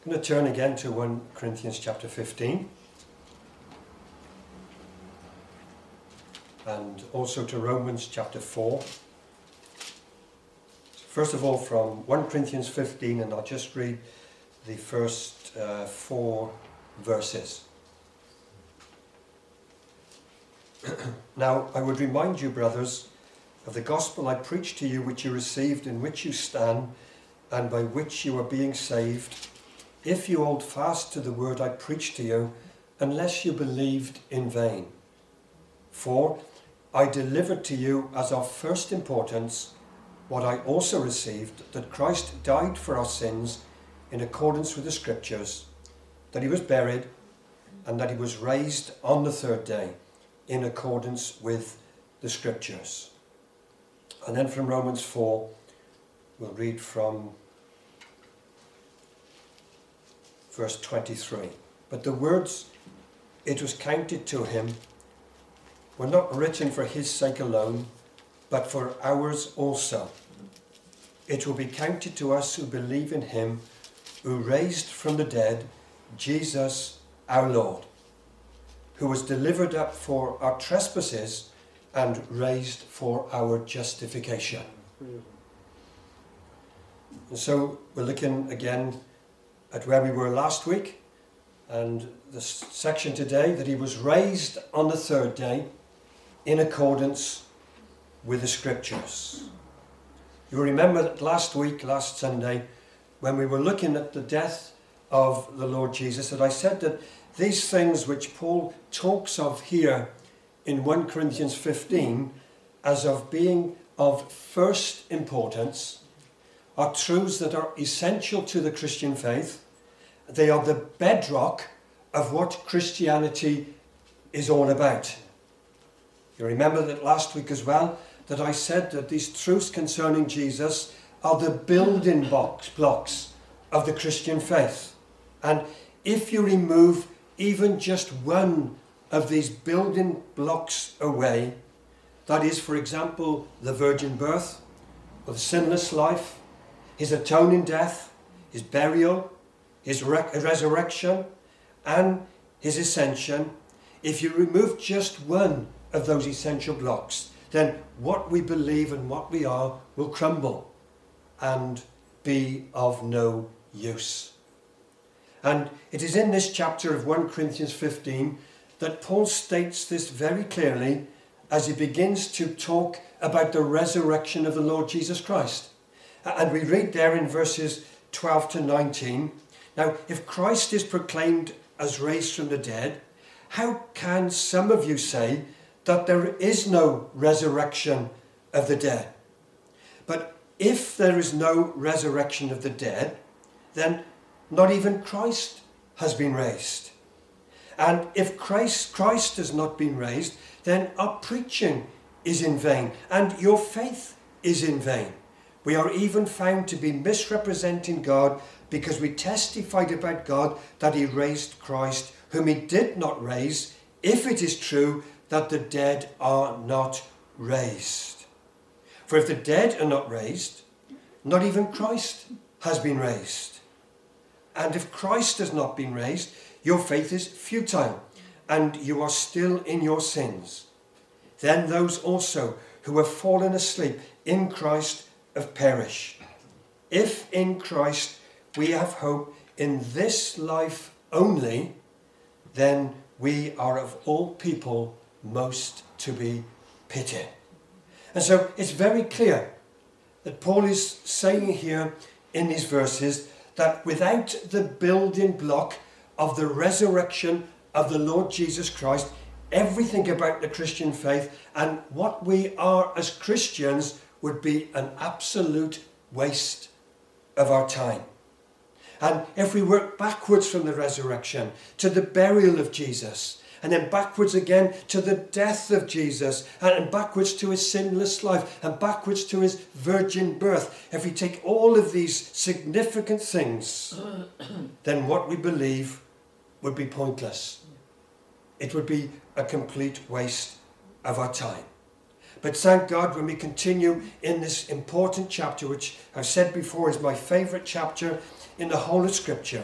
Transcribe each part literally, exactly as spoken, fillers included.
I'm going to turn again to First Corinthians chapter fifteen. And also to Romans chapter four. First of all, from First Corinthians fifteen, and I'll just read the first uh, four verses. Now, I would remind you, brothers, of the gospel I preached to you, which you received, in which you stand, and by which you are being saved, if you hold fast to the word I preached to you, unless you believed in vain. For I delivered to you as of first importance what I also received, that Christ died for our sins in accordance with the Scriptures, that he was buried, and that he was raised on the third day in accordance with the Scriptures. And then from Romans four, we'll read from verse twenty-three. But the words, "it was counted to him," were not written for his sake alone, but for ours also. It will be counted to us who believe in him, who raised from the dead Jesus our Lord, who was delivered up for our trespasses and raised for our justification. And so we're looking again at where we were last week, and the section today, that he was raised on the third day in accordance with the Scriptures. You remember that last week, last Sunday, when we were looking at the death of the Lord Jesus, that I said that these things which Paul talks of here in First Corinthians fifteen as of being of first importance are truths that are essential to the Christian faith. They are the bedrock of what Christianity is all about. You remember that last week as well, that I said that these truths concerning Jesus are the building blocks, blocks of the Christian faith. And if you remove even just one of these building blocks away, that is, for example, the virgin birth, or the sinless life, his atoning death, his burial, his re- resurrection, and his ascension, if you remove just one of those essential blocks, then what we believe and what we are will crumble and be of no use. And it is in this chapter of First Corinthians fifteen that Paul states this very clearly as he begins to talk about the resurrection of the Lord Jesus Christ. And we read there in verses twelve to nineteen, now, if Christ is proclaimed as raised from the dead, how can some of you say that there is no resurrection of the dead? But if there is no resurrection of the dead, then not even Christ has been raised. And if Christ, Christ has not been raised, then our preaching is in vain, and your faith is in vain. We are even found to be misrepresenting God, because we testified about God that he raised Christ, whom he did not raise, if it is true that the dead are not raised. For if the dead are not raised, not even Christ has been raised. And if Christ has not been raised, your faith is futile, and you are still in your sins. Then those also who have fallen asleep in Christ have perished. If in Christ we have hope in this life only, then we are of all people most to be pitied. And so it's very clear that Paul is saying here in these verses that without the building block of the resurrection of the Lord Jesus Christ, everything about the Christian faith and what we are as Christians would be an absolute waste of our time. And if we work backwards from the resurrection to the burial of Jesus, and then backwards again to the death of Jesus, and backwards to his sinless life, and backwards to his virgin birth, if we take all of these significant things, then what we believe would be pointless. It would be a complete waste of our time. But thank God, when we continue in this important chapter, which I've said before is my favourite chapter in the whole of Scripture,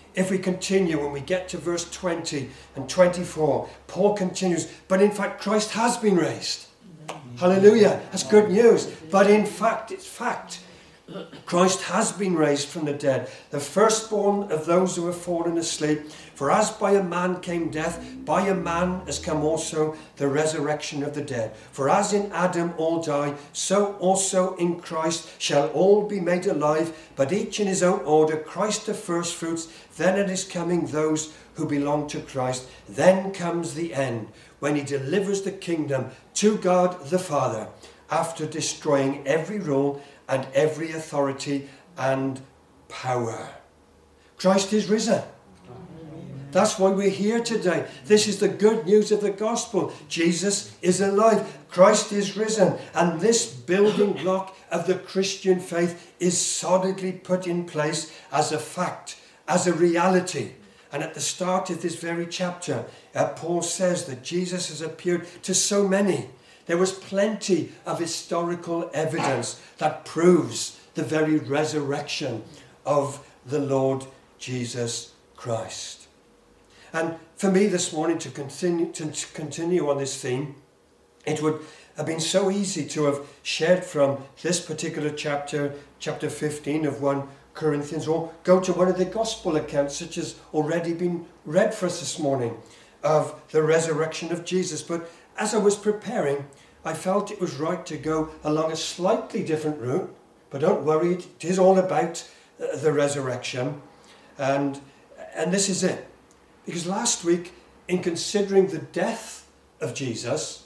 if we continue, when we get to verse twenty and twenty-four, Paul continues, but in fact Christ has been raised. Hallelujah. That's good news. But in fact, it's fact. Christ has been raised from the dead, the firstborn of those who have fallen asleep. For as by a man came death, by a man has come also the resurrection of the dead. For as in Adam all die, so also in Christ shall all be made alive, but each in his own order, Christ the firstfruits, then at his coming those who belong to Christ. Then comes the end, when he delivers the kingdom to God the Father, after destroying every rule and every authority and power. Christ is risen. That's why we're here today. This is the good news of the gospel. Jesus is alive. Christ is risen. And this building block of the Christian faith is solidly put in place as a fact, as a reality. And at the start of this very chapter, uh, Paul says that Jesus has appeared to so many. There was plenty of historical evidence that proves the very resurrection of the Lord Jesus Christ. And for me this morning to continue, to continue on this theme, it would have been so easy to have shared from this particular chapter, chapter fifteen of First Corinthians, or go to one of the gospel accounts such as already been read for us this morning of the resurrection of Jesus. But as I was preparing, I felt it was right to go along a slightly different route. But don't worry, it is all about uh, the resurrection. And, and this is it. Because last week, in considering the death of Jesus,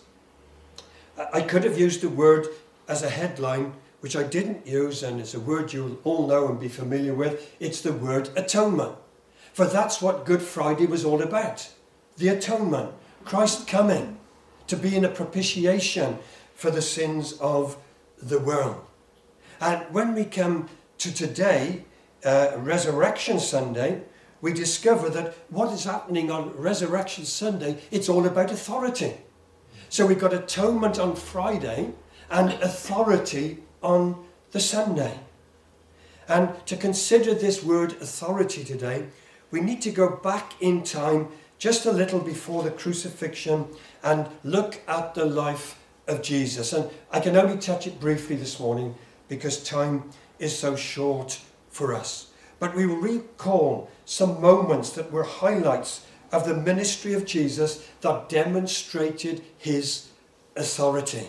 I could have used the word as a headline, which I didn't use, and it's a word you'll all know and be familiar with. It's the word atonement. For that's what Good Friday was all about. The atonement. Christ coming to be in a propitiation for the sins of the world. And when we come to today, uh, Resurrection Sunday, we discover that what is happening on Resurrection Sunday, it's all about authority. So we've got atonement on Friday and authority on the Sunday. And to consider this word authority today, we need to go back in time just a little before the crucifixion and look at the life of Jesus. And I can only touch it briefly this morning because time is so short for us. But we will recall some moments that were highlights of the ministry of Jesus that demonstrated his authority.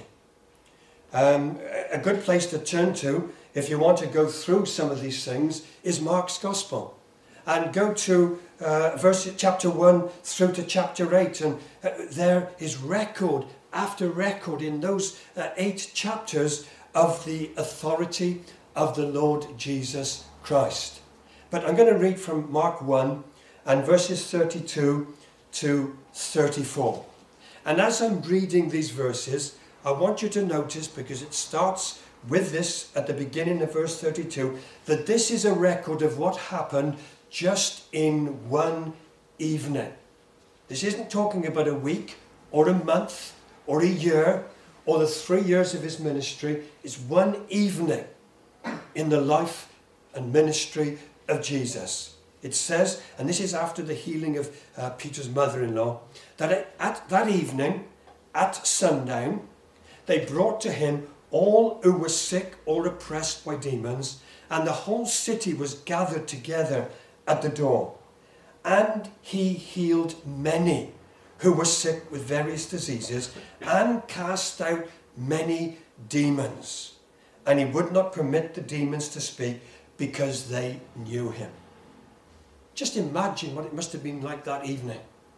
Um, a good place to turn to, if you want to go through some of these things, is Mark's Gospel. And go to uh, verse chapter one through to chapter eight. And uh, there is record after record in those uh, eight chapters of the authority of the Lord Jesus Christ. But I'm going to read from Mark one and verses thirty-two to thirty-four. And as I'm reading these verses, I want you to notice, because it starts with this at the beginning of verse thirty-two, that this is a record of what happened just in one evening. This isn't talking about a week or a month or a year or the three years of his ministry. It's one evening in the life and ministry of Jesus. It says, and this is after the healing of uh, Peter's mother-in-law, that at that evening, at sundown, they brought to him all who were sick or oppressed by demons, and the whole city was gathered together at the door. And he healed many who were sick with various diseases and cast out many demons. And he would not permit the demons to speak because they knew him. Just imagine what it must have been like that evening.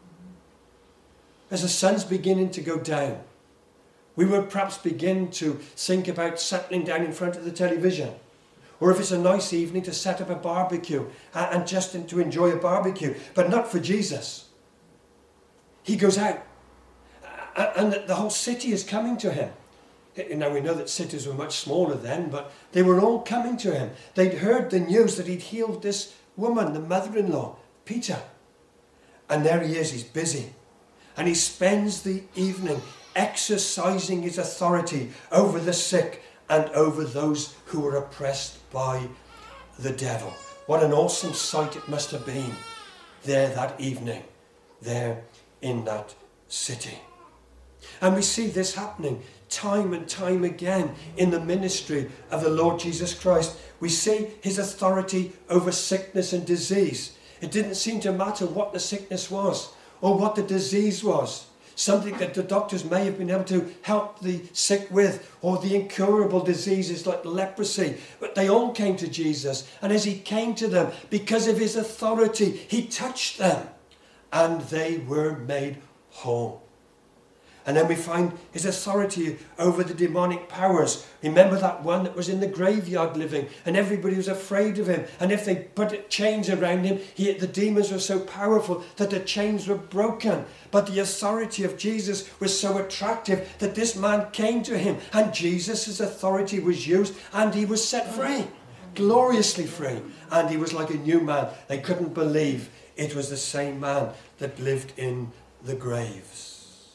As the sun's beginning to go down, we would perhaps begin to think about settling down in front of the television. Or if it's a nice evening, to set up a barbecue and just to enjoy a barbecue. But not for Jesus. He goes out. And the whole city is coming to him. Now we know that cities were much smaller then, but they were all coming to him. They'd heard the news that he'd healed this woman, the mother-in-law, Peter. And there he is, he's busy. And he spends the evening exercising his authority over the sick and over those who were oppressed by the devil. What an awesome sight it must have been there that evening, there in that city. And we see this happening time and time again in the ministry of the Lord Jesus Christ. We see his authority over sickness and disease. It didn't seem to matter what the sickness was or what the disease was. Something that the doctors may have been able to help the sick with, or the incurable diseases like leprosy. But they all came to Jesus. And as he came to them, because of his authority, he touched them. And they were made whole. And then we find his authority over the demonic powers. Remember that one that was in the graveyard living, and everybody was afraid of him. And if they put chains around him, he, the demons were so powerful that the chains were broken. But the authority of Jesus was so attractive that this man came to him, and Jesus' authority was used, and he was set free, gloriously free. And he was like a new man. They couldn't believe it was the same man that lived in the graves.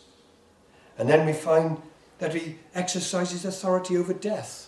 And then we find that he exercises authority over death.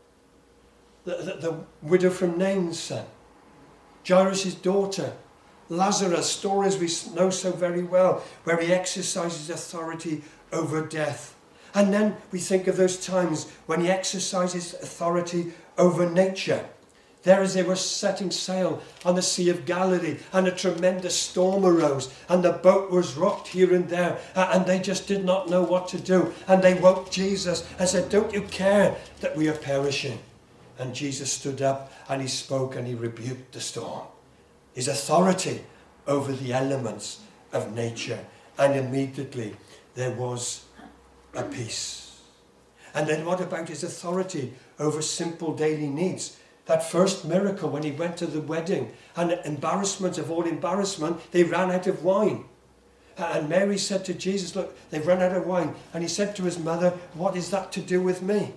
The, the, the widow from Nain's son, Jairus' daughter, Lazarus, stories we know so very well, where he exercises authority over death. And then we think of those times when he exercises authority over nature. There as they were setting sail on the Sea of Galilee, and a tremendous storm arose, and the boat was rocked here and there, and they just did not know what to do. And they woke Jesus and said, "Don't you care that we are perishing?" And Jesus stood up and he spoke and he rebuked the storm. His authority over the elements of nature. And immediately there was a peace. And then what about his authority over simple daily needs? That first miracle when he went to the wedding, and embarrassment of all embarrassment, they ran out of wine. And Mary said to Jesus, "Look, they've run out of wine." And he said to his mother, "What is that to do with me?"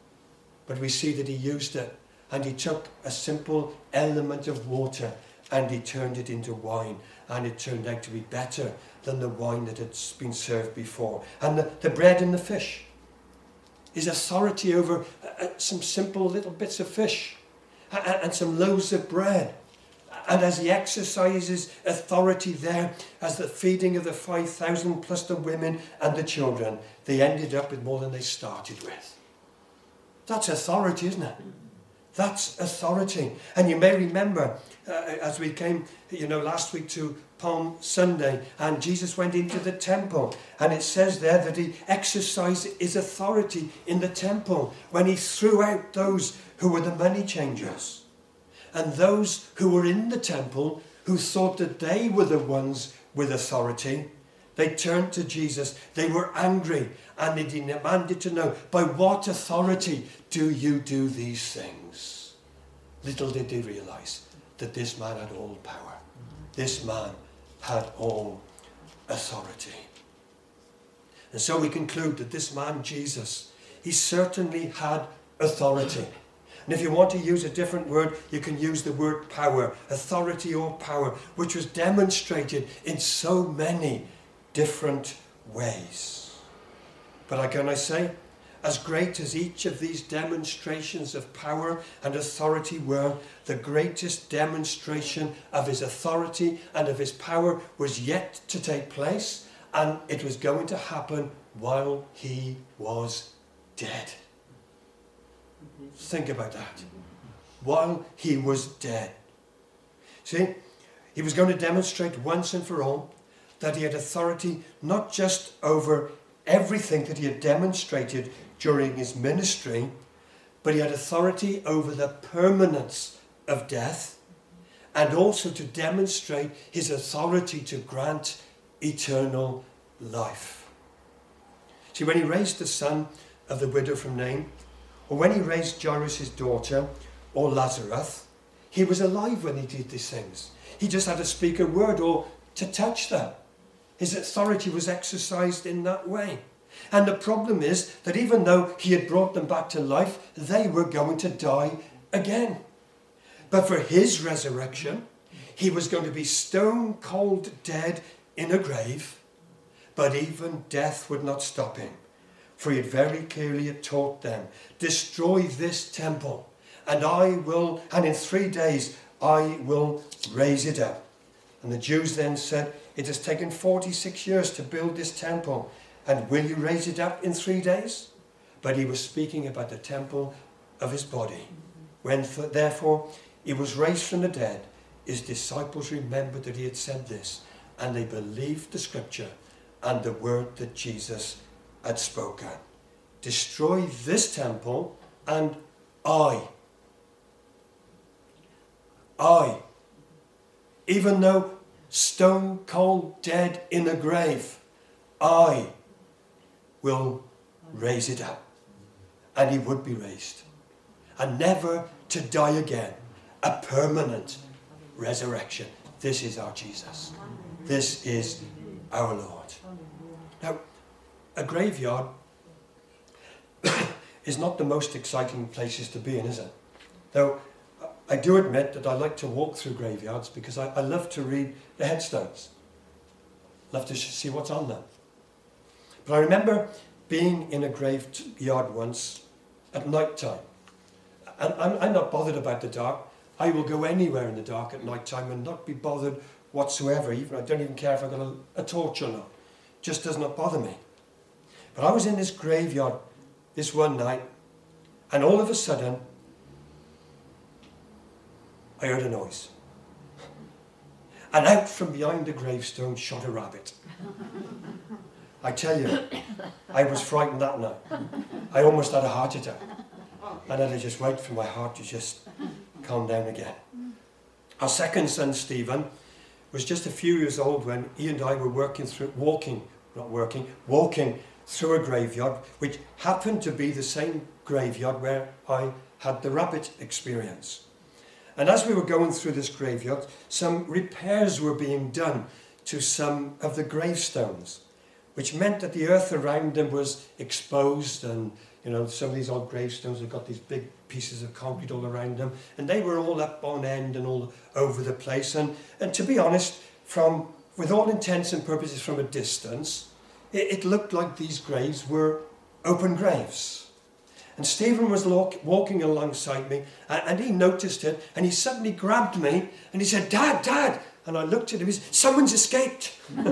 But we see that he used it, and he took a simple element of water and he turned it into wine, and it turned out to be better than the wine that had been served before. And the, the bread and the fish, his authority over uh, some simple little bits of fish and some loaves of bread. And as he exercises authority there, as the feeding of the five thousand plus the women and the children, they ended up with more than they started with. That's authority, isn't it? That's authority. And you may remember, uh, as we came, you know, last week to Palm Sunday, and Jesus went into the temple, and it says there that he exercised his authority in the temple when he threw out those who were the money changers. And those who were in the temple, who thought that they were the ones with authority, they turned to Jesus. They were angry, and they demanded to know, "By what authority do you do these things?" Little did they realize that this man had all power. This man had all authority. And so we conclude that this man, Jesus, he certainly had authority. And if you want to use a different word, you can use the word power, authority or power, which was demonstrated in so many different ways. But like can I say, as great as each of these demonstrations of power and authority were, the greatest demonstration of his authority and of his power was yet to take place, and it was going to happen while he was dead. Think about that. While he was dead. See, he was going to demonstrate once and for all that he had authority not just over everything that he had demonstrated during his ministry, but he had authority over the permanence of death, and also to demonstrate his authority to grant eternal life. See, when he raised the son of the widow from Nain, or when he raised Jairus' daughter, or Lazarus, he was alive when he did these things. He just had to speak a word or to touch them. His authority was exercised in that way. And the problem is that even though he had brought them back to life, they were going to die again. But for his resurrection, he was going to be stone cold dead in a grave, but even death would not stop him. For he had very clearly taught them, "Destroy this temple, and I will, and in three days I will raise it up. And the Jews then said, it has taken forty-six years to build this temple, and will you raise it up in three days? But he was speaking about the temple of his body. When th- therefore he was raised from the dead, his disciples remembered that he had said this, and they believed the scripture and the word that Jesus had spoken. Destroy this temple, and I, I, even though stone cold dead in a grave, I will raise it up. And he would be raised. And never to die again. A permanent resurrection. This is our Jesus. This is our Lord. Now, a graveyard is not the most exciting places to be in, is it? Though I do admit that I like to walk through graveyards because I, I love to read the headstones. Love to see what's on them. But I remember being in a graveyard once at night time. And I'm, I'm not bothered about the dark. I will go anywhere in the dark at night time and not be bothered whatsoever. Even I don't even care if I've got a, a torch or not. It just does not bother me. But I was in this graveyard this one night, and all of a sudden, I heard a noise. And out from behind the gravestone shot a rabbit. I tell you, I was frightened that night. I almost had a heart attack. And I had to just wait for my heart to just calm down again. Our second son, Stephen, was just a few years old when he and I were working through, walking, not working, walking through a graveyard, which happened to be the same graveyard where I had the rabbit experience. And as we were going through this graveyard, some repairs were being done to some of the gravestones, which meant that the earth around them was exposed, and you know, some of these old gravestones have got these big pieces of concrete all around them, and they were all up on end and all over the place. And, and to be honest, from with all intents and purposes from a distance, it, it looked like these graves were open graves. And Stephen was walk, walking alongside me, and, and he noticed it, and he suddenly grabbed me, and he said, "Dad, Dad!" And I looked at him, he said, "Someone's escaped."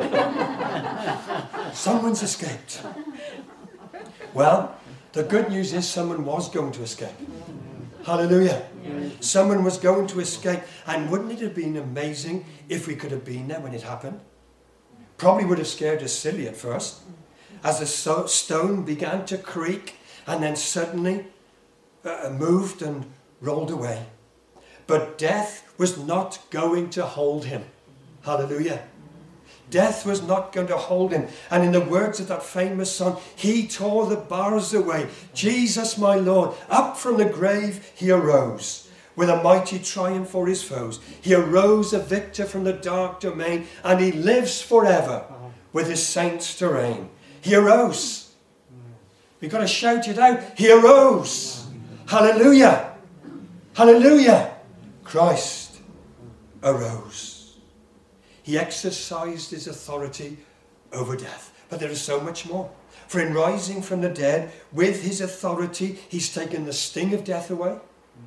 Someone's escaped. Well, the good news is someone was going to escape. Hallelujah. Someone was going to escape. And wouldn't it have been amazing if we could have been there when it happened? Probably would have scared us silly at first. As the so- stone began to creak and then suddenly uh, moved and rolled away. But death was not going to hold him. Hallelujah. Death was not going to hold him. And in the words of that famous song, he tore the bars away. Jesus, my Lord, up from the grave he arose with a mighty triumph for his foes. He arose a victor from the dark domain, and he lives forever with his saints to reign. He arose. We've got to shout it out. He arose. Hallelujah. Hallelujah. Christ arose. He exercised his authority over death. But there is so much more. For in rising from the dead, with his authority, he's taken the sting of death away.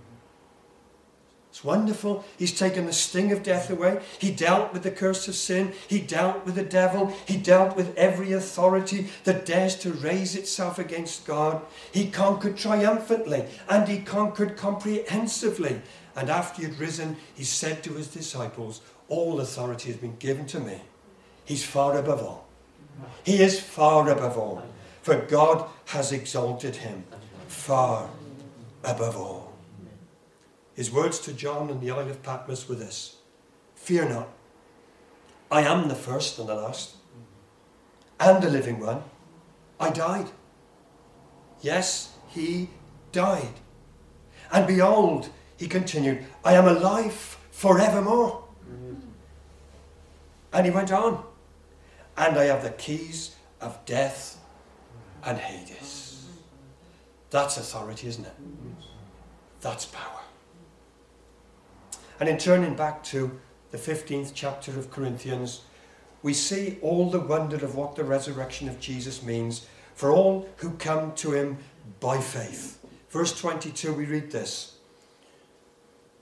It's wonderful. He's taken the sting of death away. He dealt with the curse of sin. He dealt with the devil. He dealt with every authority that dares to raise itself against God. He conquered triumphantly, and he conquered comprehensively. And after he had risen, he said to his disciples, "All authority has been given to me." He's far above all. He is far above all. For God has exalted him far above all. His words to John on the Isle of Patmos were this: "Fear not. I am the first and the last, and the living one. I died. Yes, he died. And behold," he continued, "I am alive forevermore." And he went on, "And I have the keys of death and Hades." That's authority, isn't it? That's power. And in turning back to the fifteenth chapter of Corinthians, we see all the wonder of what the resurrection of Jesus means for all who come to him by faith. Verse twenty-two, we read this: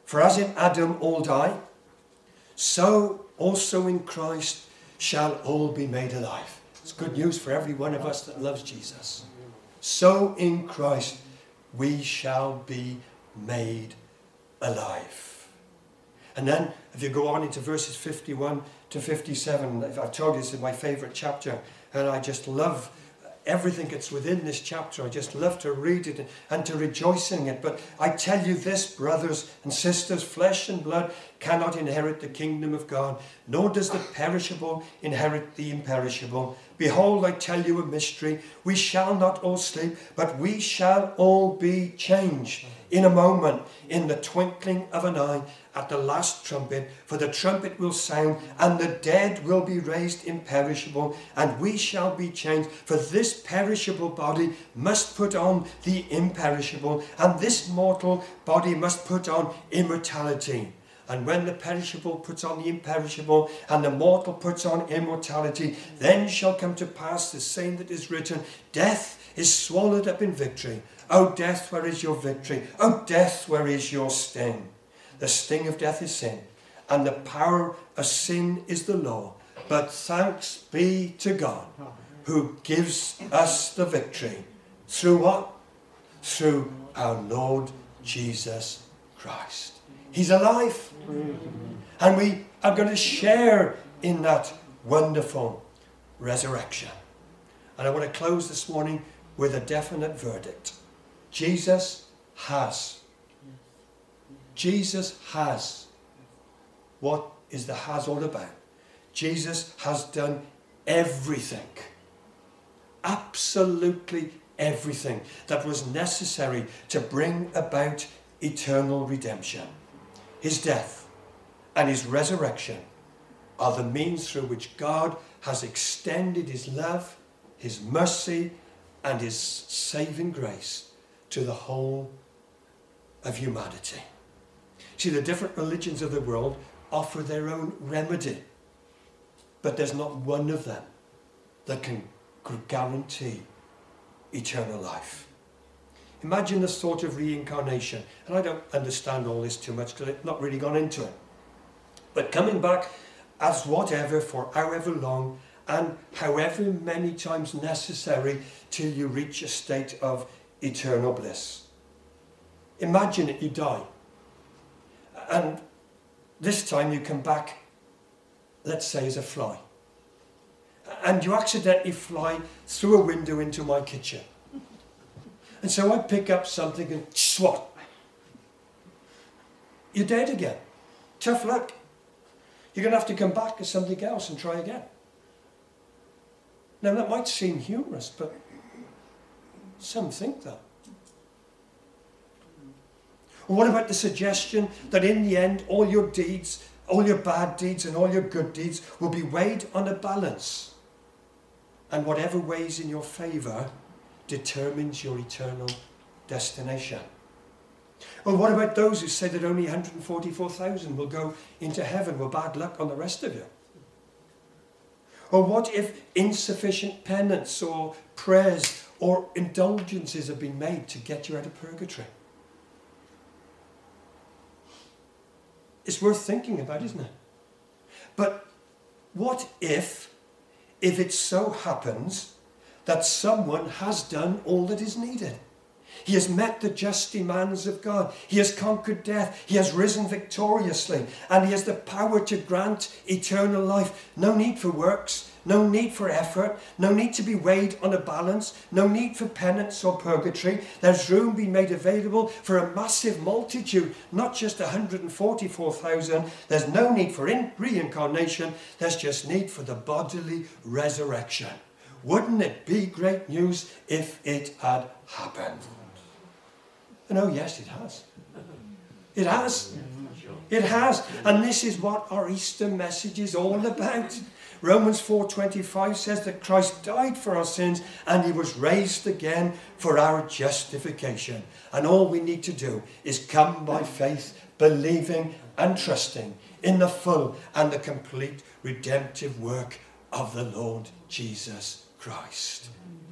For as in Adam all die, so also in Christ shall all be made alive. It's good news for every one of us that loves Jesus. So in Christ we shall be made alive. And then if you go on into verses fifty-one to fifty-seven, I've told you this is my favourite chapter, and I just love everything that's within this chapter. I just love to read it and to rejoice in it. But I tell you this, brothers and sisters, flesh and blood cannot inherit the kingdom of God, nor does the perishable inherit the imperishable. Behold, I tell you a mystery. We shall not all sleep, but we shall all be changed in a moment, in the twinkling of an eye, at the last trumpet. For the trumpet will sound, and the dead will be raised imperishable, and we shall be changed. For this perishable body must put on the imperishable, and this mortal body must put on immortality. And when the perishable puts on the imperishable, and the mortal puts on immortality, then shall come to pass the same that is written, death is swallowed up in victory. O death, where is your victory? O death, where is your sting? The sting of death is sin, and the power of sin is the law. But thanks be to God, who gives us the victory. Through what? Through our Lord Jesus Christ. He's alive. And we are going to share in that wonderful resurrection. And I want to close this morning with a definite verdict. Jesus has. Jesus has. What is the has all about? Jesus has done everything. Absolutely everything that was necessary to bring about eternal redemption. His death and his resurrection are the means through which God has extended his love, his mercy, and his saving grace to the whole of humanity. See, the different religions of the world offer their own remedy, but there's not one of them that can guarantee eternal life. Imagine the thought of reincarnation, and I don't understand all this too much because I've not really gone into it. But coming back as whatever for however long and however many times necessary till you reach a state of eternal bliss. Imagine it, you die. And this time you come back, let's say, as a fly. And you accidentally fly through a window into my kitchen. And so I pick up something and swat. You're dead again. Tough luck. You're going to have to come back as something else and try again. Now that might seem humorous, but some think that. Or what about the suggestion that in the end all your deeds, all your bad deeds and all your good deeds will be weighed on a balance, and whatever weighs in your favour determines your eternal destination? Or what about those who say that only one hundred forty-four thousand will go into heaven? Well, bad luck on the rest of you. Or what if insufficient penance or prayers or indulgences have been made to get you out of purgatory? It's worth thinking about, isn't it? But what if, if it so happens that someone has done all that is needed? He has met the just demands of God. He has conquered death. He has risen victoriously. And he has the power to grant eternal life. No need for works. No need for effort. No need to be weighed on a balance. No need for penance or purgatory. There's room being made available for a massive multitude. Not just one hundred forty-four thousand. There's no need for in- reincarnation. There's just need for the bodily resurrection. Wouldn't it be great news if it had happened? And oh yes, it has. It has. It has. And this is what our Easter message is all about. Romans four twenty-five says that Christ died for our sins and he was raised again for our justification. And all we need to do is come by faith, believing and trusting in the full and the complete redemptive work of the Lord Jesus Christ.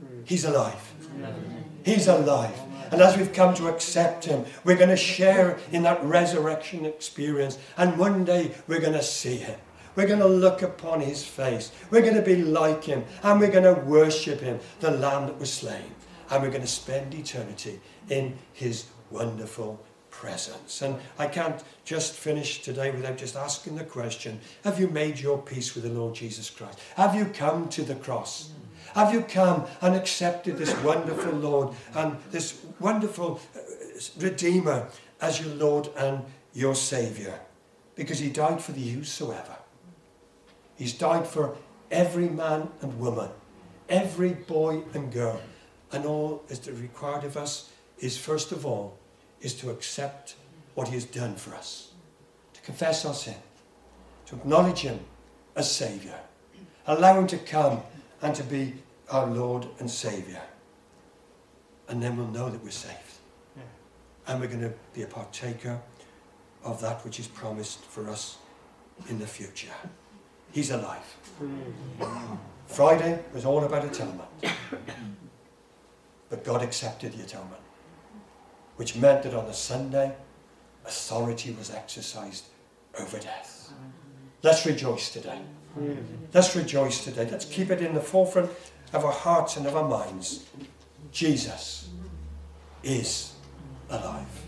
He's alive. He's alive. And as we've come to accept him, we're going to share in that resurrection experience. And one day we're going to see him. We're going to look upon his face. We're going to be like him. And we're going to worship him, the Lamb that was slain. And we're going to spend eternity in his wonderful presence. And I can't just finish today without just asking the question, have you made your peace with the Lord Jesus Christ? Have you come to the cross? Have you come and accepted this wonderful Lord and this wonderful Redeemer as your Lord and your Saviour? Because he died for the whosoever. He's died for every man and woman, every boy and girl. And all that is required of us is, first of all, is to accept what he has done for us. To confess our sin. To acknowledge him as Saviour. Allow him to come and to be our Lord and Saviour. And then we'll know that we're saved. Yeah. And we're going to be a partaker of that which is promised for us in the future. He's alive. Mm-hmm. Friday was all about atonement. But God accepted the atonement. Which meant that on the Sunday, authority was exercised over death. Let's rejoice today. Let's rejoice today. Let's keep it in the forefront of our hearts and of our minds. Jesus is alive.